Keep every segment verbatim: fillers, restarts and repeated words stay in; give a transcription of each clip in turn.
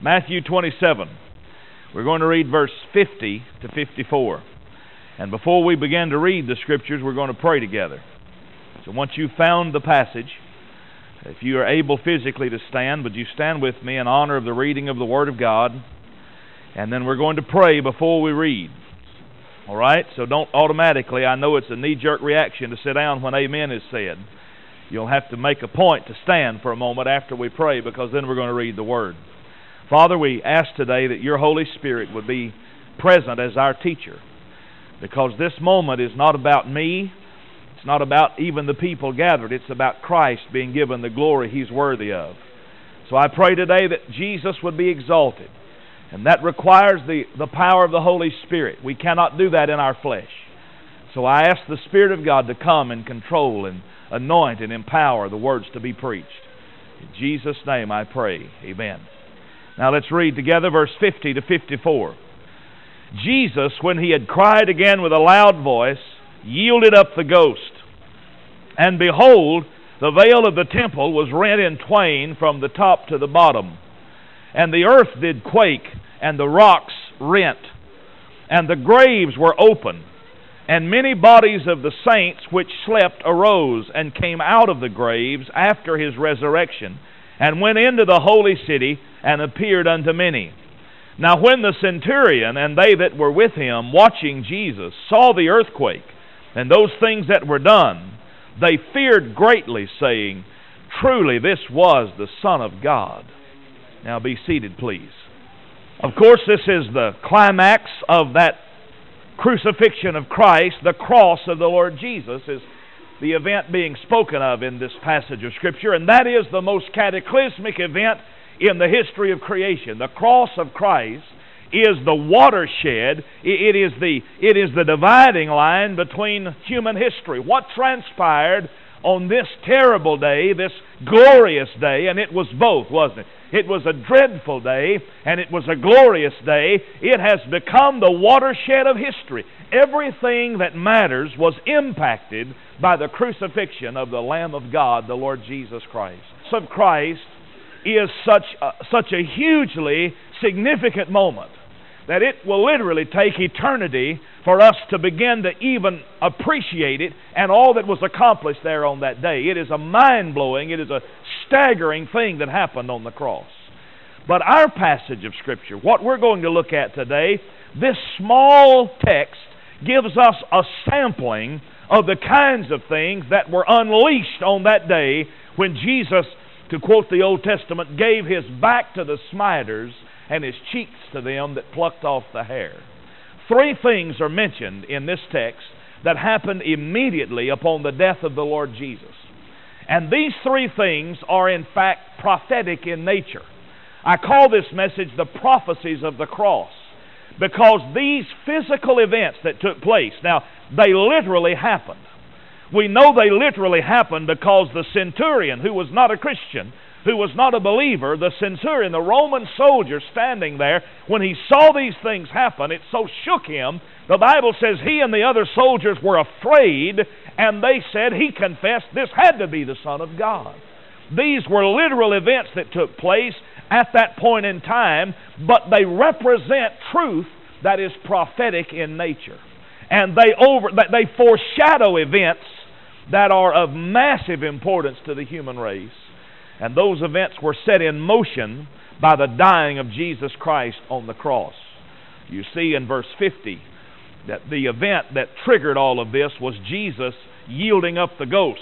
Matthew twenty-seven. We're going to read verse fifty to fifty-four. And before we begin to read the Scriptures, we're going to pray together. So once you've found the passage, if you are able physically to stand, would you stand with me in honor of the reading of the Word of God? And then we're going to pray before we read. All right? So don't automatically, I know it's a knee-jerk reaction to sit down when amen is said. You'll have to make a point to stand for a moment after we pray, because then we're going to read the Word. Father, we ask today that your Holy Spirit would be present as our teacher, because this moment is not about me. It's not about even the people gathered. It's about Christ being given the glory He's worthy of. So I pray today that Jesus would be exalted, and that requires the, the power of the Holy Spirit. We cannot do that in our flesh. So I ask the Spirit of God to come and control and anoint and empower the words to be preached. In Jesus' name I pray. Amen. Now let's read together verse fifty to fifty-four. Jesus, when he had cried again with a loud voice, yielded up the ghost. And behold, the veil of the temple was rent in twain from the top to the bottom. And the earth did quake, and the rocks rent. And the graves were open. And many bodies of the saints which slept arose, and came out of the graves after his resurrection, and went into the holy city, and appeared unto many. Now when the centurion and they that were with him, watching Jesus, saw the earthquake, and those things that were done, they feared greatly, saying, Truly this was the Son of God. Now be seated, please. Of course, this is the climax of that crucifixion of Christ. The cross of the Lord Jesus is the event being spoken of in this passage of Scripture, and that is the most cataclysmic event in the history of creation. The cross of Christ is the watershed. It is the, it is the dividing line between human history. What transpired on this terrible day, this glorious day, and it was both, wasn't it? It was a dreadful day, and it was a glorious day. It has become the watershed of history. Everything that matters was impacted by the crucifixion of the Lamb of God, the Lord Jesus Christ. The cross of Christ is such a, such a hugely significant moment that it will literally take eternity for us to begin to even appreciate it and all that was accomplished there on that day. It is a mind-blowing, it is a staggering thing that happened on the cross. But our passage of Scripture, what we're going to look at today, this small text gives us a sampling of the kinds of things that were unleashed on that day when Jesus, to quote the Old Testament, gave his back to the smiters and his cheeks to them that plucked off the hair. Three things are mentioned in this text that happened immediately upon the death of the Lord Jesus. And these three things are in fact prophetic in nature. I call this message the prophecies of the cross, because these physical events that took place, now they literally happened. We know they literally happened because the centurion, who was not a Christian, who was not a believer, the centurion, the Roman soldier standing there, when he saw these things happen, it so shook him. The Bible says he and the other soldiers were afraid, and they said, he confessed this had to be the Son of God. These were literal events that took place at that point in time, but they represent truth that is prophetic in nature. And they over they foreshadow events that are of massive importance to the human race. And those events were set in motion by the dying of Jesus Christ on the cross. You see in verse fifty that the event that triggered all of this was Jesus yielding up the ghost.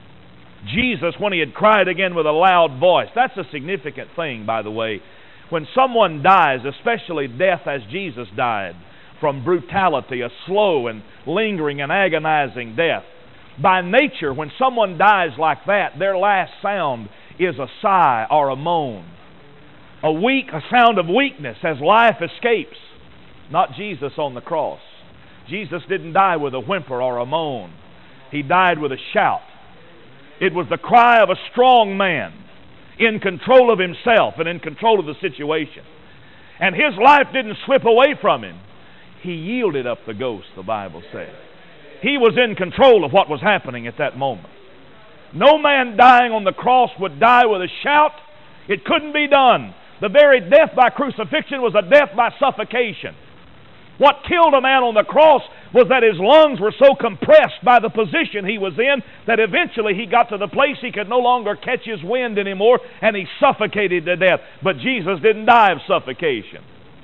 Jesus, when he had cried again with a loud voice. That's a significant thing, by the way. When someone dies, especially death as Jesus died, from brutality, a slow and lingering and agonizing death. By nature, when someone dies like that, their last sound is a sigh or a moan. A weak, a sound of weakness as life escapes. Not Jesus on the cross. Jesus didn't die with a whimper or a moan. He died with a shout. It was the cry of a strong man in control of himself and in control of the situation. And his life didn't slip away from him. He yielded up the ghost, the Bible says. He was in control of what was happening at that moment. No man dying on the cross would die with a shout. It couldn't be done. The very death by crucifixion was a death by suffocation. What killed a man on the cross was that his lungs were so compressed by the position he was in that eventually he got to the place he could no longer catch his wind anymore, and he suffocated to death. But Jesus didn't die of suffocation.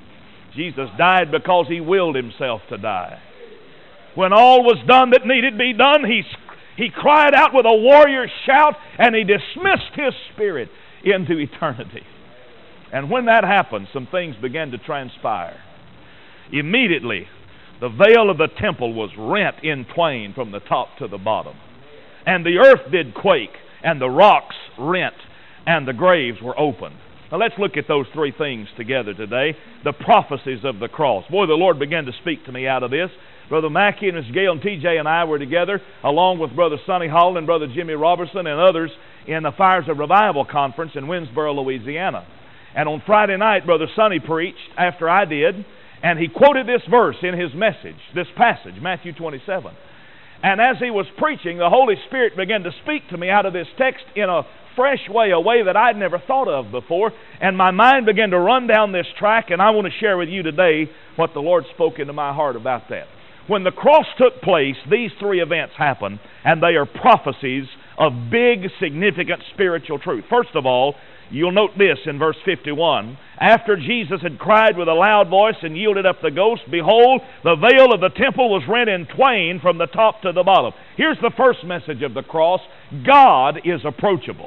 Jesus died because He willed Himself to die. When all was done that needed to be done, He, he cried out with a warrior's shout, and He dismissed His spirit into eternity. And when that happened, some things began to transpire. Immediately, the veil of the temple was rent in twain from the top to the bottom. And the earth did quake, and the rocks rent, and the graves were opened. Now let's look at those three things together today. The prophecies of the cross. Boy, the Lord began to speak to me out of this. Brother Mackey and Miss Gail and T J and I were together, along with Brother Sonny Hall and Brother Jimmy Robertson and others, in the Fires of Revival Conference in Winsboro, Louisiana. And on Friday night, Brother Sonny preached after I did, and he quoted this verse in his message, this passage, Matthew twenty-seven. And as he was preaching, the Holy Spirit began to speak to me out of this text in a fresh way, a way that I'd never thought of before. And my mind began to run down this track, and I want to share with you today what the Lord spoke into my heart about that. When the cross took place, these three events happened, and they are prophecies of big, significant spiritual truth. First of all, you'll note this in verse fifty-one. After Jesus had cried with a loud voice and yielded up the ghost, behold, the veil of the temple was rent in twain from the top to the bottom. Here's the first message of the cross. God is approachable.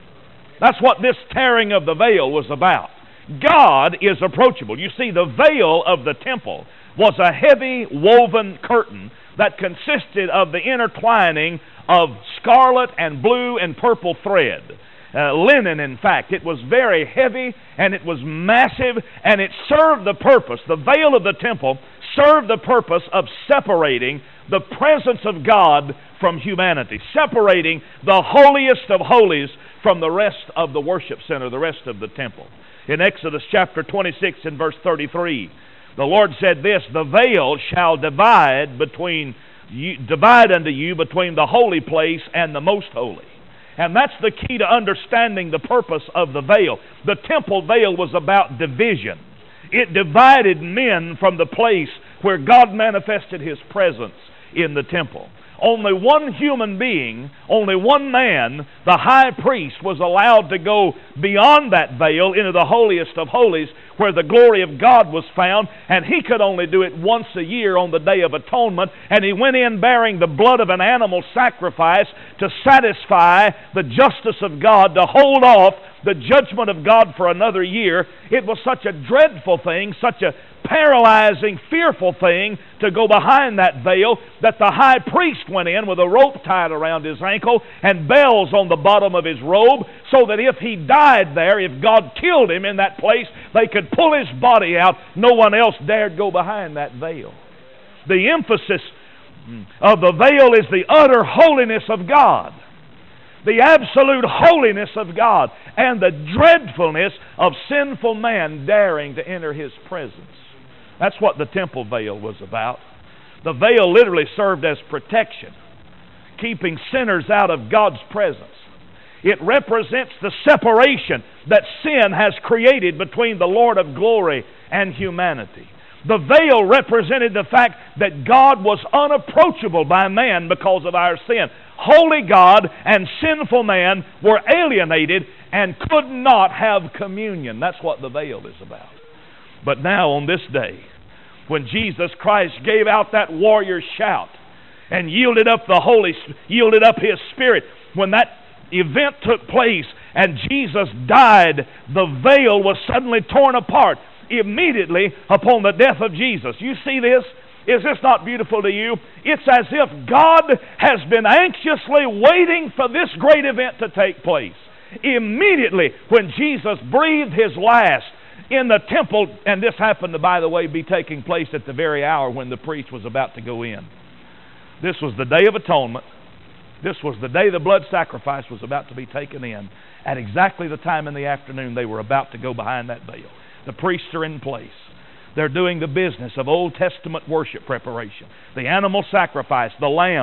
That's what this tearing of the veil was about. God is approachable. You see, the veil of the temple was a heavy woven curtain that consisted of the intertwining of scarlet and blue and purple thread. Uh, linen, in fact. It was very heavy, and it was massive, and it served the purpose. The veil of the temple served the purpose of separating the presence of God from humanity, separating the holiest of holies from the rest of the worship center, the rest of the temple. In Exodus chapter twenty-six and verse thirty-three, the Lord said this, the veil shall divide between you, divide unto you between the holy place and the most holy. And that's the key to understanding the purpose of the veil. The temple veil was about division. It divided men from the place where God manifested His presence in the temple. Only one human being, only one man, the high priest, was allowed to go beyond that veil into the holiest of holies where the glory of God was found, and he could only do it once a year on the Day of Atonement, and he went in bearing the blood of an animal sacrifice to satisfy the justice of God, to hold off the judgment of God for another year. It was such a dreadful thing, such a paralyzing, fearful thing to go behind that veil that the high priest went in with a rope tied around his ankle and bells on the bottom of his robe, so that if he died there, if God killed him in that place, they could pull his body out. No one else dared go behind that veil. The emphasis of the veil is the utter holiness of God, the absolute holiness of God, and the dreadfulness of sinful man daring to enter His presence. That's what the temple veil was about. The veil literally served as protection, keeping sinners out of God's presence. It represents the separation that sin has created between the Lord of glory and humanity. The veil represented the fact that God was unapproachable by man because of our sin. Holy God and sinful man were alienated and could not have communion. That's what the veil is about. But now on this day, when Jesus Christ gave out that warrior shout and yielded up the Holy, yielded up His Spirit, when that event took place and Jesus died, the veil was suddenly torn apart immediately upon the death of Jesus. You see this? Is this not beautiful to you? It's as if God has been anxiously waiting for this great event to take place. Immediately when Jesus breathed His last in the temple, and this happened to, by the way, be taking place at the very hour when the priest was about to go in. This was the Day of Atonement. This was the day the blood sacrifice was about to be taken in. At exactly the time in the afternoon they were about to go behind that veil. The priests are in place. They're doing the business of Old Testament worship preparation. The animal sacrifice, the lamb,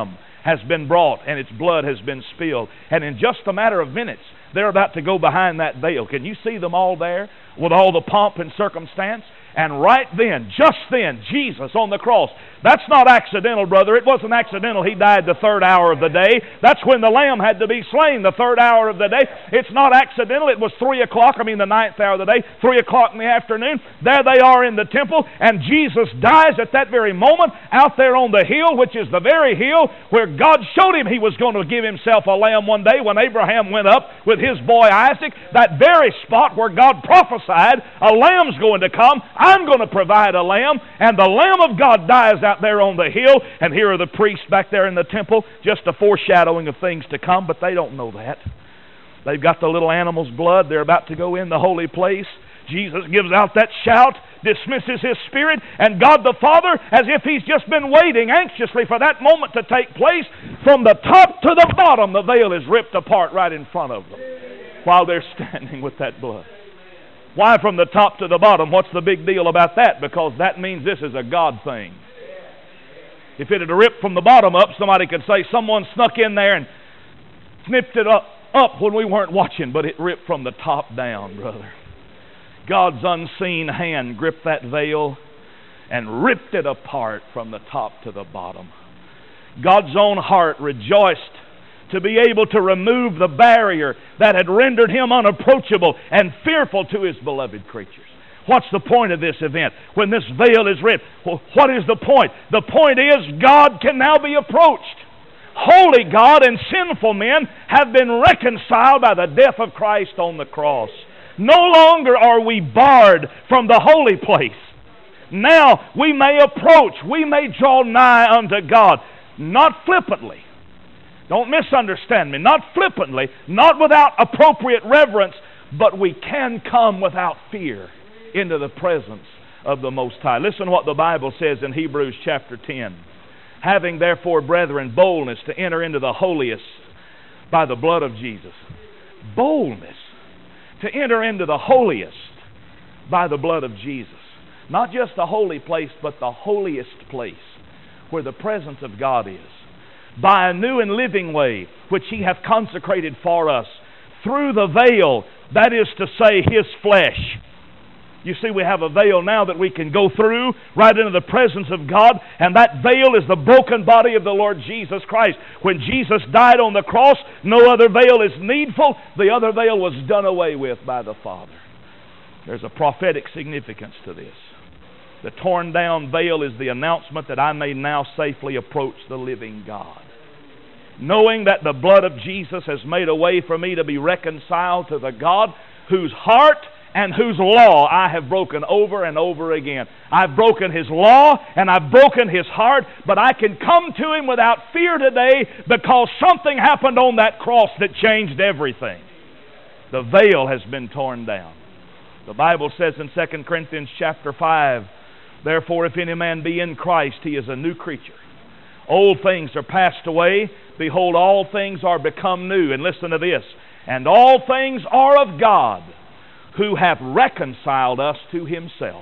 has been brought and its blood has been spilled. And in just a matter of minutes, they're about to go behind that veil. Can you see them all there with all the pomp and circumstance? And right then, just then, Jesus on the cross. That's not accidental, brother. It wasn't accidental He died the third hour of the day. That's when the Lamb had to be slain, the third hour of the day. It's not accidental. It was three o'clock, I mean the ninth hour of the day, three o'clock in the afternoon. There they are in the temple, and Jesus dies at that very moment out there on the hill, which is the very hill where God showed Him He was going to give Himself a lamb one day when Abraham went up with his boy Isaac. That very spot where God prophesied a lamb's going to come. I'm going to provide a lamb, and the Lamb of God dies out there on the hill, and here are the priests back there in the temple, just a foreshadowing of things to come, but they don't know that. They've got the little animal's blood. They're about to go in the holy place. Jesus gives out that shout, dismisses His spirit, and God the Father, as if He's just been waiting anxiously for that moment to take place, from the top to the bottom, the veil is ripped apart right in front of them while they're standing with that blood. Why from the top to the bottom? What's the big deal about that? Because that means this is a God thing. If it had ripped from the bottom up, somebody could say someone snuck in there and snipped it up, up when we weren't watching, but it ripped from the top down, brother. God's unseen hand gripped that veil and ripped it apart from the top to the bottom. God's own heart rejoiced to be able to remove the barrier that had rendered Him unapproachable and fearful to His beloved creatures. What's the point of this event? When this veil is ripped, well, what is the point? The point is God can now be approached. Holy God and sinful men have been reconciled by the death of Christ on the cross. No longer are we barred from the holy place. Now we may approach, we may draw nigh unto God, not flippantly. Don't misunderstand me. Not flippantly, not without appropriate reverence, but we can come without fear into the presence of the Most High. Listen to what the Bible says in Hebrews chapter ten. Having therefore, brethren, boldness to enter into the holiest by the blood of Jesus. Boldness to enter into the holiest by the blood of Jesus. Not just the holy place, but the holiest place where the presence of God is. By a new and living way, which He hath consecrated for us, through the veil, that is to say, His flesh. You see, we have a veil now that we can go through right into the presence of God, and that veil is the broken body of the Lord Jesus Christ. When Jesus died on the cross, no other veil is needful. The other veil was done away with by the Father. There's a prophetic significance to this. The torn down veil is the announcement that I may now safely approach the living God. Knowing that the blood of Jesus has made a way for me to be reconciled to the God whose heart and whose law I have broken over and over again. I've broken His law and I've broken His heart, but I can come to Him without fear today because something happened on that cross that changed everything. The veil has been torn down. The Bible says in Second Corinthians chapter five, therefore if any man be in Christ, he is a new creature. Old things are passed away. Behold, all things are become new. And listen to this. And all things are of God, who hath reconciled us to Himself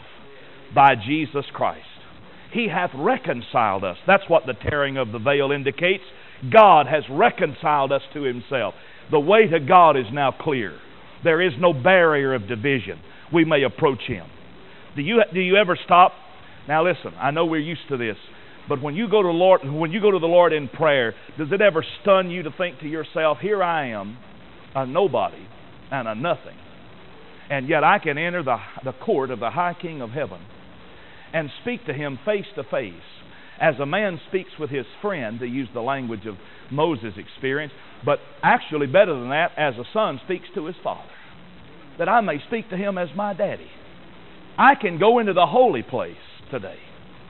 by Jesus Christ. He hath reconciled us. That's what the tearing of the veil indicates. God has reconciled us to Himself. The way to God is now clear. There is no barrier of division. We may approach Him. Do you, do you ever stop? Now listen, I know we're used to this. But when you go to Lord, when you go to the Lord in prayer, does it ever stun you to think to yourself, here I am, a nobody and a nothing, and yet I can enter the, the court of the high King of heaven and speak to Him face to face, as a man speaks with his friend, to use the language of Moses' experience, but actually better than that, as a son speaks to his father, that I may speak to Him as my daddy. I can go into the holy place today.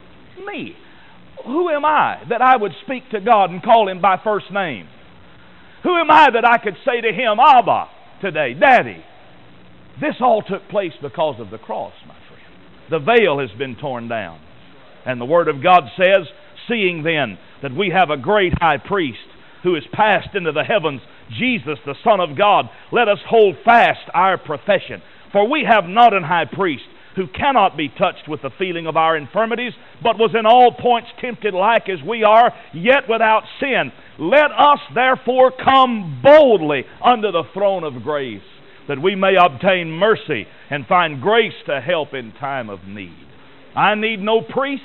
Me. Who am I that I would speak to God and call Him by first name? Who am I that I could say to Him, Abba, today, Daddy? This all took place because of the cross, my friend. The veil has been torn down. And the Word of God says, seeing then that we have a great high priest who is passed into the heavens, Jesus, the Son of God, let us hold fast our profession. For we have not an high priest who cannot be touched with the feeling of our infirmities, but was in all points tempted like as we are, yet without sin. Let us therefore come boldly unto the throne of grace, that we may obtain mercy and find grace to help in time of need. I need no priest.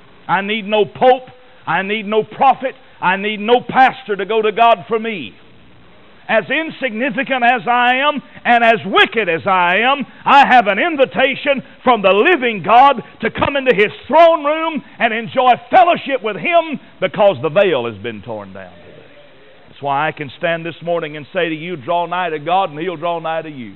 I need no pope. I need no prophet. I need no pastor to go to God for me. As insignificant as I am and as wicked as I am, I have an invitation from the living God to come into His throne room and enjoy fellowship with Him, because the veil has been torn down today. That's why I can stand this morning and say to you, draw nigh to God and He'll draw nigh to you.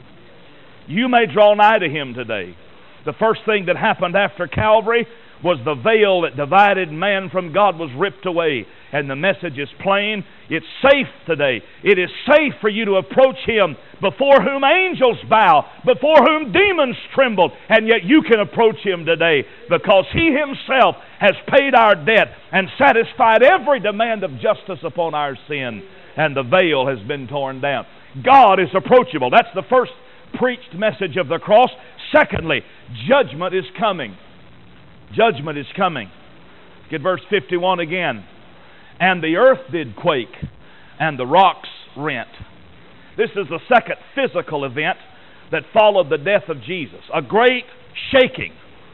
You may draw nigh to Him today. The first thing that happened after Calvary was the veil that divided man from God was ripped away. And the message is plain. It's safe today. It is safe for you to approach Him, before whom angels bow, before whom demons tremble, and yet you can approach Him today, because He Himself has paid our debt and satisfied every demand of justice upon our sin, and the veil has been torn down. God is approachable. That's the first preached message of the cross. Secondly, judgment is coming. Judgment is coming. Get verse fifty-one again. And the earth did quake, and the rocks rent. This is the second physical event that followed the death of Jesus. A great shaking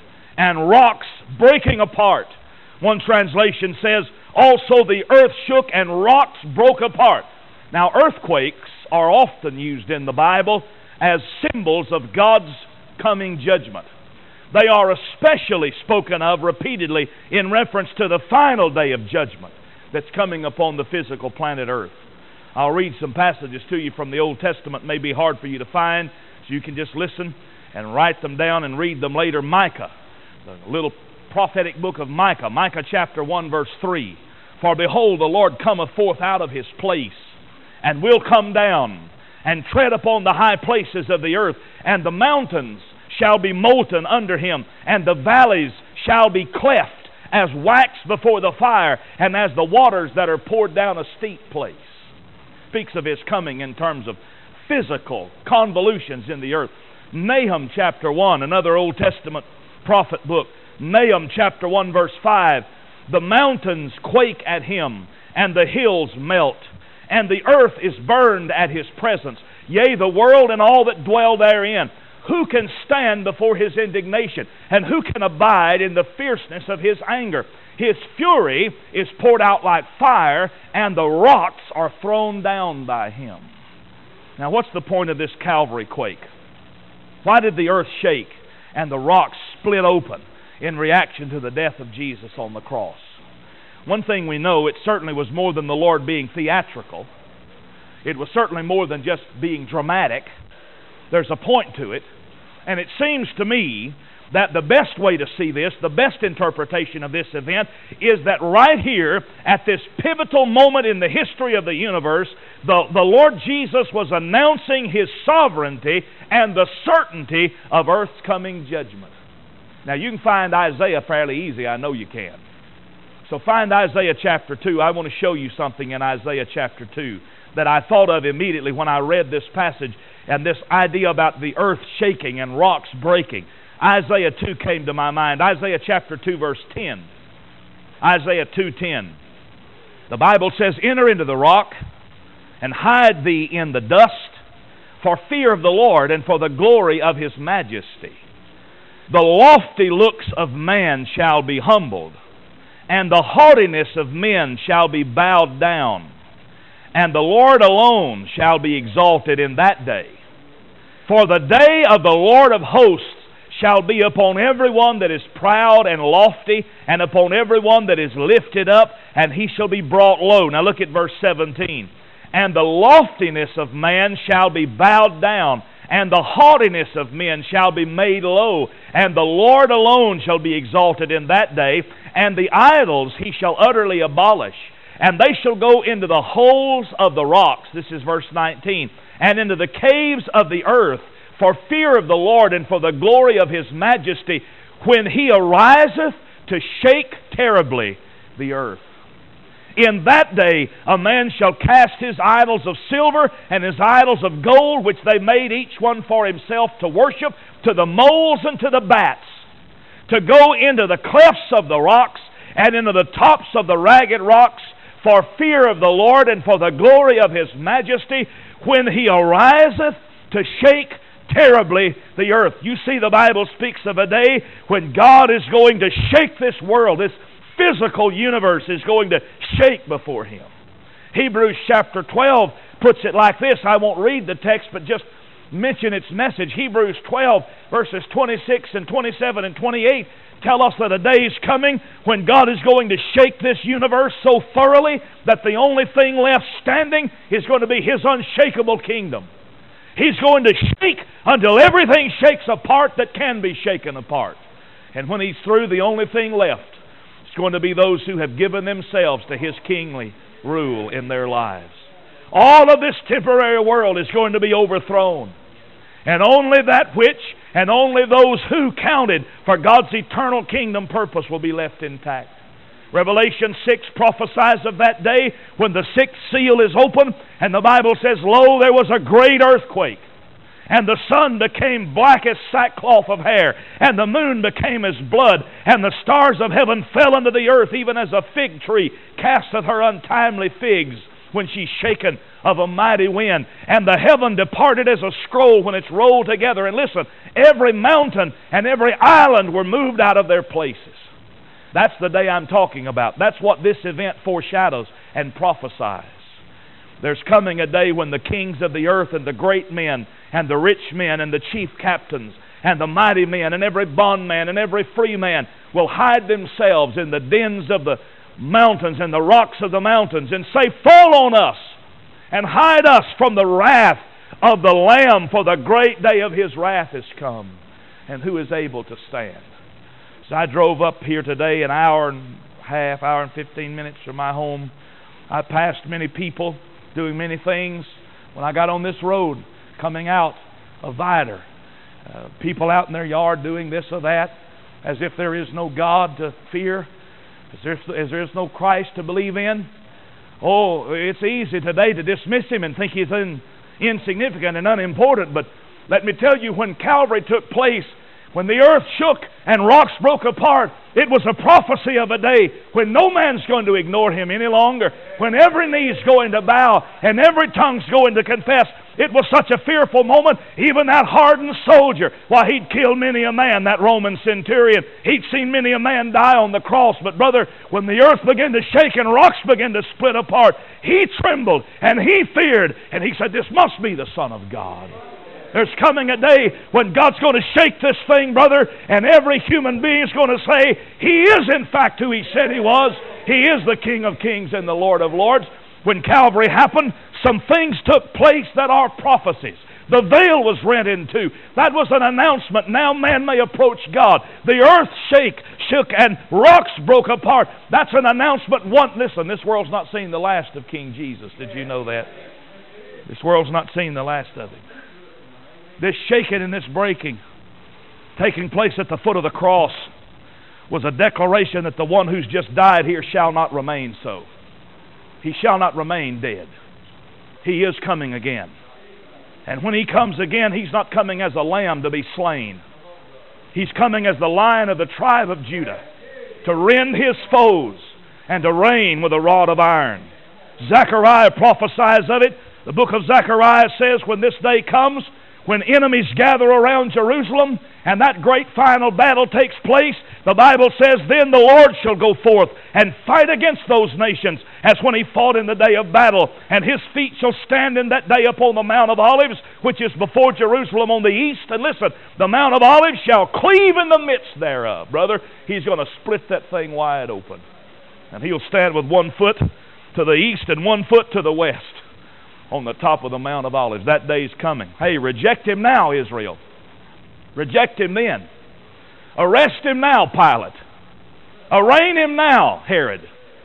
and rocks breaking apart. One translation says, also the earth shook and rocks broke apart. Now, earthquakes are often used in the Bible as symbols of God's coming judgment. They are especially spoken of repeatedly in reference to the final day of judgment that's coming upon the physical planet Earth. I'll read some passages to you from the Old Testament. It may be hard for you to find, so you can just listen and write them down and read them later. Micah, the little prophetic book of Micah, Micah chapter one verse three. For behold, the Lord cometh forth out of His place, and will come down, and tread upon the high places of the earth, and the mountains shall be molten under Him, and the valleys shall be cleft as wax before the fire, and as the waters that are poured down a steep place. Speaks of His coming in terms of physical convolutions in the earth. Nahum chapter one, another Old Testament prophet book. Nahum chapter one verse five. The mountains quake at Him, and the hills melt, and the earth is burned at His presence. Yea, the world and all that dwell therein. Who can stand before His indignation? And who can abide in the fierceness of His anger? His fury is poured out like fire, and the rocks are thrown down by Him. Now, what's the point of this Calvary quake? Why did the earth shake and the rocks split open in reaction to the death of Jesus on the cross? One thing we know, it certainly was more than the Lord being theatrical. It was certainly more than just being dramatic. There's a point to it. And it seems to me that the best way to see this, the best interpretation of this event, is that right here, at this pivotal moment in the history of the universe, the, the Lord Jesus was announcing His sovereignty and the certainty of earth's coming judgment. Now, you can find Isaiah fairly easy. I know you can. So find Isaiah chapter two. I want to show you something in Isaiah chapter two that I thought of immediately when I read this passage and this idea about the earth shaking and rocks breaking. Isaiah two came to my mind. Isaiah chapter two verse ten. Isaiah two ten. The Bible says, enter into the rock and hide thee in the dust for fear of the Lord and for the glory of His majesty. The lofty looks of man shall be humbled, and the haughtiness of men shall be bowed down. And the Lord alone shall be exalted in that day. For the day of the Lord of hosts shall be upon everyone that is proud and lofty, and upon everyone that is lifted up, and he shall be brought low. Now look at verse seventeen. And the loftiness of man shall be bowed down, and the haughtiness of men shall be made low, and the Lord alone shall be exalted in that day, and the idols He shall utterly abolish. And they shall go into the holes of the rocks, this is verse nineteen, and into the caves of the earth, for fear of the Lord and for the glory of His majesty, when He ariseth to shake terribly the earth. In that day a man shall cast his idols of silver and his idols of gold, which they made each one for himself to worship, to the moles and to the bats, to go into the clefts of the rocks and into the tops of the ragged rocks, for fear of the Lord and for the glory of His majesty, when He ariseth to shake terribly the earth. You see, the Bible speaks of a day when God is going to shake this world. This physical universe is going to shake before Him. Hebrews chapter twelve puts it like this. I won't read the text, but just mention its message. Hebrews twelve, verses twenty-six and twenty-seven and twenty-eight tell us that a day is coming when God is going to shake this universe so thoroughly that the only thing left standing is going to be His unshakable kingdom. He's going to shake until everything shakes apart that can be shaken apart. And when He's through, the only thing left is going to be those who have given themselves to His kingly rule in their lives. All of this temporary world is going to be overthrown. And only that which, and only those who counted for God's eternal kingdom purpose will be left intact. Revelation six prophesies of that day when the sixth seal is open, and the Bible says, Lo, there was a great earthquake, and the sun became black as sackcloth of hair, and the moon became as blood, and the stars of heaven fell unto the earth, even as a fig tree casteth her untimely figs when she's shaken of a mighty wind. And the heaven departed as a scroll when it's rolled together. And listen, every mountain and every island were moved out of their places. That's the day I'm talking about. That's what this event foreshadows and prophesies. There's coming a day when the kings of the earth and the great men and the rich men and the chief captains and the mighty men and every bondman and every free man will hide themselves in the dens of the mountains and the rocks of the mountains and say, Fall on us and hide us from the wrath of the Lamb, for the great day of His wrath is come. And who is able to stand? So I drove up here today an hour and a half, hour and fifteen minutes from my home. I passed many people doing many things. When I got on this road coming out of Vidor, uh, people out in their yard doing this or that, as if there is no God to fear, as there, as there is no Christ to believe in. Oh, it's easy today to dismiss Him and think He's in, insignificant and unimportant, but let me tell you, when Calvary took place, when the earth shook and rocks broke apart, it was a prophecy of a day when no man's going to ignore Him any longer, when every knee's going to bow and every tongue's going to confess. It was such a fearful moment. Even that hardened soldier, why, he'd killed many a man, that Roman centurion. He'd seen many a man die on the cross. But brother, when the earth began to shake and rocks began to split apart, he trembled and he feared, and he said, This must be the Son of God. There's coming a day when God's going to shake this thing, brother, and every human being is going to say, He is in fact who He said He was. He is the King of kings and the Lord of lords. When Calvary happened, some things took place that are prophecies. The veil was rent in two. That was an announcement. Now man may approach God. The earth shake, shook and rocks broke apart. That's an announcement. One, listen, this world's not seen the last of King Jesus. Did you know that? This world's not seen the last of Him. This shaking and this breaking taking place at the foot of the cross was a declaration that the one who's just died here shall not remain so. He shall not remain dead. He is coming again. And when He comes again, He's not coming as a lamb to be slain. He's coming as the Lion of the tribe of Judah to rend His foes and to reign with a rod of iron. Zechariah prophesies of it. The book of Zechariah says, when this day comes, when enemies gather around Jerusalem and that great final battle takes place, the Bible says, Then the Lord shall go forth and fight against those nations as when He fought in the day of battle. And His feet shall stand in that day upon the Mount of Olives, which is before Jerusalem on the east. And listen, the Mount of Olives shall cleave in the midst thereof. Brother, He's going to split that thing wide open. And He'll stand with one foot to the east and one foot to the west on the top of the Mount of Olives. That day's coming. Hey, reject Him now, Israel. Reject Him then. Arrest Him now, Pilate. Arraign Him now, Herod.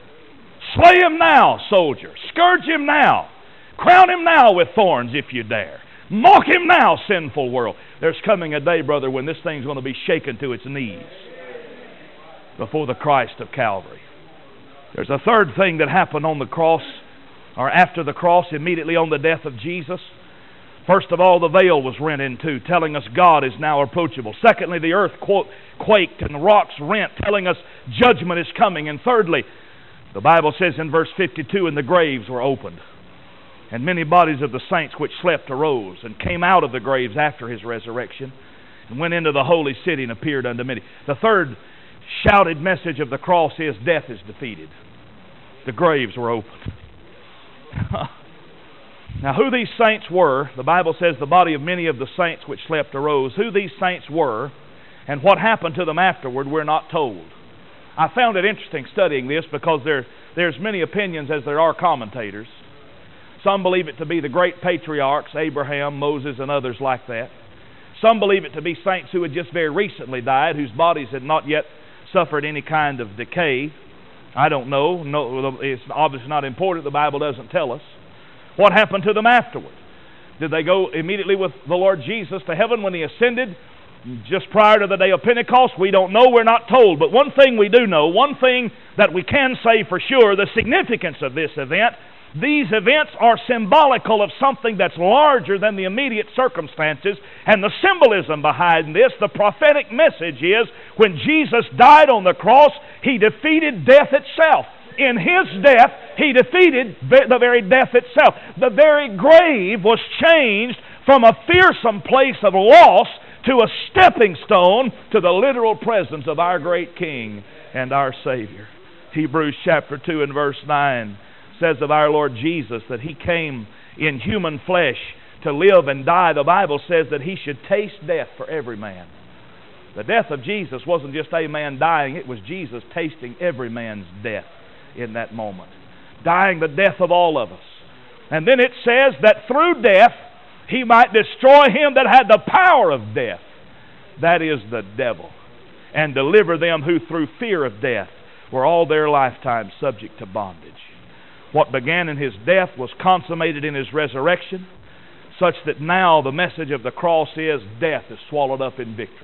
Slay Him now, soldier. Scourge Him now. Crown Him now with thorns if you dare. Mock Him now, sinful world. There's coming a day, brother, when this thing's going to be shaken to its knees before the Christ of Calvary. There's a third thing that happened on the cross, or after the cross, immediately on the death of Jesus. First of all, the veil was rent in two, telling us God is now approachable. Secondly, the earth quaked and the rocks rent, telling us judgment is coming. And thirdly, The Bible says in verse fifty-two, and the graves were opened, and many bodies of the saints which slept arose, and came out of the graves after his resurrection, and went into the holy city, and appeared unto many. The third shouted message of the cross is, death is defeated. The graves were opened. Now, who these saints were, the Bible says the body of many of the saints which slept arose. Who these saints were and what happened to them afterward, we're not told. I found it interesting studying this because there, there's many opinions as there are commentators. Some believe it to be the great patriarchs, Abraham, Moses, and others like that. Some believe it to be saints who had just very recently died, whose bodies had not yet suffered any kind of decay. I don't know. No, it's obviously not important. The Bible doesn't tell us. What happened to them afterward? Did they go immediately with the Lord Jesus to heaven when He ascended just prior to the day of Pentecost? We don't know. We're not told. But one thing we do know, one thing that we can say for sure, the significance of this event, these events are symbolical of something that's larger than the immediate circumstances. And the symbolism behind this, the prophetic message is, when Jesus died on the cross, He defeated death itself. In His death, He defeated the very death itself. The very grave was changed from a fearsome place of loss to a stepping stone to the literal presence of our great King and our Savior. Hebrews chapter two and verse nine says of our Lord Jesus that He came in human flesh to live and die. The Bible says that He should taste death for every man. The death of Jesus wasn't just a man dying, it was Jesus tasting every man's death in that moment, dying the death of all of us. And then it says that through death He might destroy him that had the power of death, that is the devil, and deliver them who through fear of death were all their lifetime subject to bondage. What began in His death was consummated in His resurrection, such that now the message of the cross is, death is swallowed up in victory.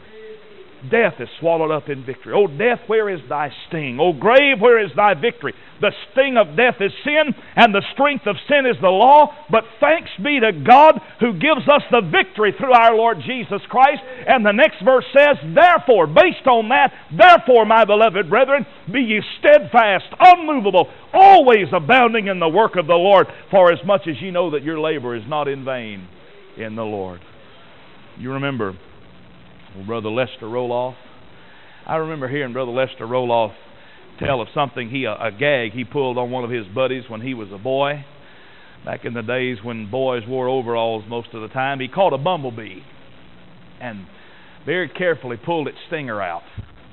Death is swallowed up in victory. O death, where is thy sting? O grave, where is thy victory? The sting of death is sin, and the strength of sin is the law. But thanks be to God who gives us the victory through our Lord Jesus Christ. And the next verse says, therefore, based on that, therefore, my beloved brethren, be ye steadfast, unmovable, always abounding in the work of the Lord, for as much as ye know that your labor is not in vain in the Lord. You remember Brother Lester Roloff? I remember hearing Brother Lester Roloff tell of something, he a, a gag he pulled on one of his buddies when he was a boy. Back in the days when boys wore overalls most of the time, he caught a bumblebee and very carefully pulled its stinger out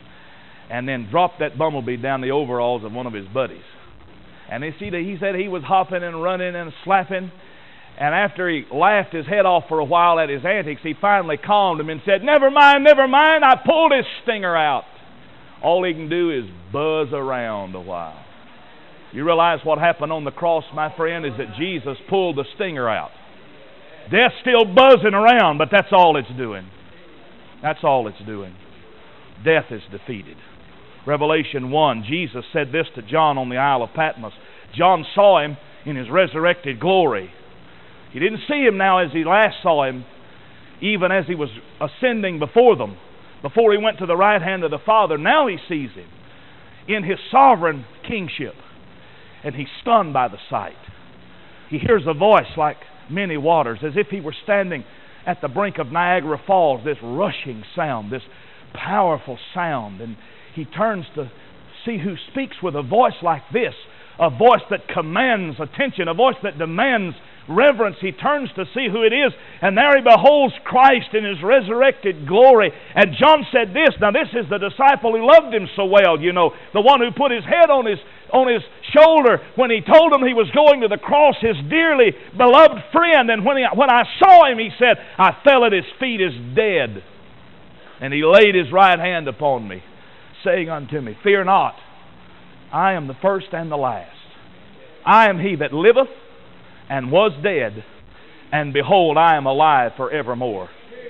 and then dropped that bumblebee down the overalls of one of his buddies. And he, he said he was hopping and running and slapping. And after he laughed his head off for a while at his antics, he finally calmed him and said, never mind, never mind, I pulled his stinger out. All he can do is buzz around a while. You realize what happened on the cross, my friend, is that Jesus pulled the stinger out. Death's still buzzing around, but that's all it's doing. That's all it's doing. Death is defeated. Revelation one, Jesus said this to John on the Isle of Patmos. John saw Him in His resurrected glory. He didn't see Him now as he last saw Him, even as He was ascending before them, before He went to the right hand of the Father. Now He sees Him in His sovereign kingship, and he's stunned by the sight. He hears a voice like many waters, as if he were standing at the brink of Niagara Falls, this rushing sound, this powerful sound. And he turns to see who speaks with a voice like this, a voice that commands attention, a voice that demands reverence. He turns to see who it is, and there he beholds Christ in His resurrected glory. And John said this, now this is the disciple who loved Him so well, you know, the one who put his head on his on his shoulder when he told him he was going to the cross, his dearly beloved friend. And when, he, when I saw him, he said, I fell at His feet as dead. And He laid His right hand upon me, saying unto me, fear not, I am the first and the last. I am He that liveth and was dead, and behold, I am alive forevermore.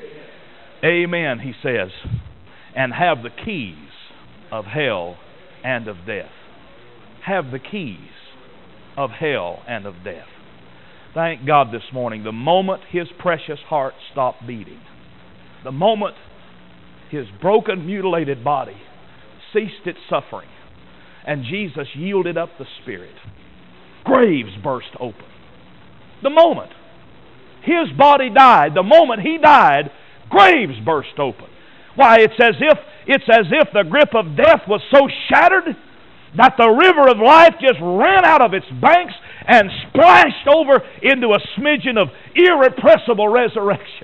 Amen, he says, and have the keys of hell and of death. Have the keys of hell and of death. Thank God this morning, the moment His precious heart stopped beating, the moment His broken, mutilated body ceased its suffering, and Jesus yielded up the Spirit, graves burst open. The moment His body died, the moment He died, graves burst open. Why, it's as if it's as if the grip of death was so shattered that the river of life just ran out of its banks and splashed over into a smidgen of irrepressible resurrection,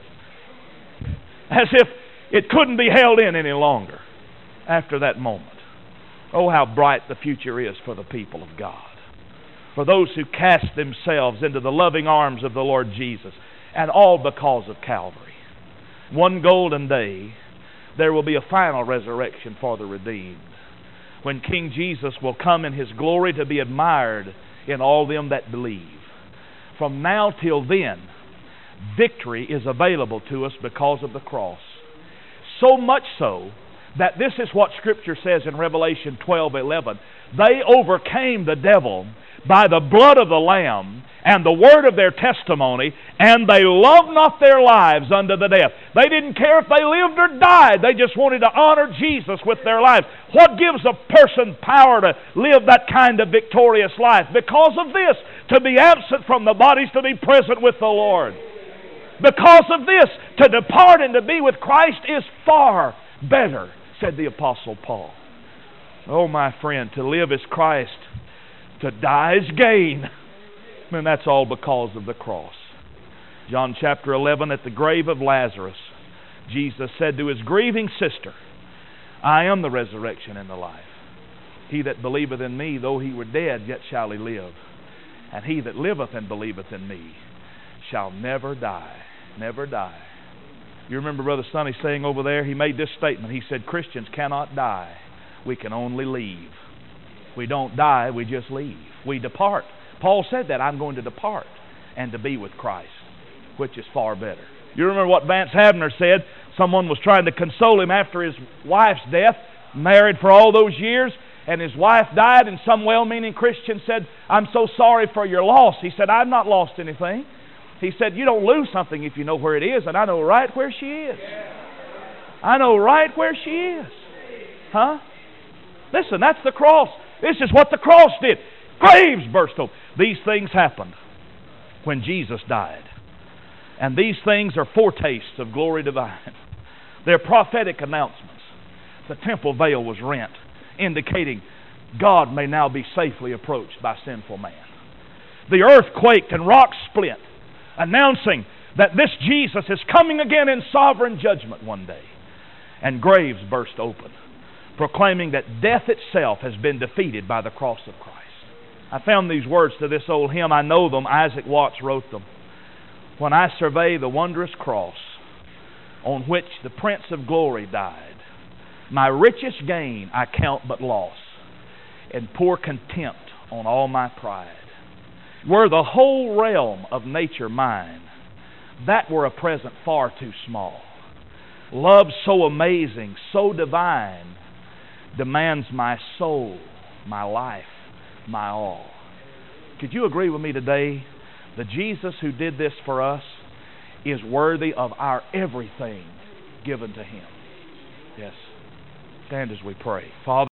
as if it couldn't be held in any longer after that moment. Oh, how bright the future is for the people of God, for those who cast themselves into the loving arms of the Lord Jesus, and all because of Calvary. One golden day, there will be a final resurrection for the redeemed, when King Jesus will come in His glory to be admired in all them that believe. From now till then, victory is available to us because of the cross. So much so that this is what Scripture says in Revelation twelve eleven. They overcame the devil by the blood of the Lamb and the word of their testimony, and they loved not their lives unto the death. They didn't care if they lived or died. They just wanted to honor Jesus with their lives. What gives a person power to live that kind of victorious life? Because of this, to be absent from the bodies, to be present with the Lord. Because of this, to depart and to be with Christ is far better, said the Apostle Paul. Oh, my friend, to live is Christ, to die is gain. And that's all because of the cross. John chapter eleven, at the grave of Lazarus, Jesus said to His grieving sister, I am the resurrection and the life. He that believeth in me, though he were dead, yet shall he live. And he that liveth and believeth in me shall never die, never die. You remember Brother Sonny saying over there, he made this statement. He said, Christians cannot die. We can only leave. We don't die, we just leave. We depart. Paul said that, I'm going to depart and to be with Christ, which is far better. You remember what Vance Havner said? Someone was trying to console him after his wife's death, married for all those years, and his wife died, and some well-meaning Christian said, I'm so sorry for your loss. He said, I've not lost anything. He said, you don't lose something if you know where it is, and I know right where she is. I know right where she is. Huh? Listen, that's the cross. This is what the cross did. Graves burst open. These things happened when Jesus died. And these things are foretastes of glory divine. They're prophetic announcements. The temple veil was rent, indicating God may now be safely approached by sinful man. The earth quaked and rocks split, announcing that this Jesus is coming again in sovereign judgment one day. And graves burst open, proclaiming that death itself has been defeated by the cross of Christ. I found these words to this old hymn. I know them. Isaac Watts wrote them. When I survey the wondrous cross on which the Prince of Glory died, my richest gain I count but loss, and pour contempt on all my pride. Were the whole realm of nature mine, that were a present far too small. Love so amazing, so divine, demands my soul, my life, my all. Could you agree with me today? The Jesus who did this for us is worthy of our everything given to Him. Yes. Stand as we pray. Father,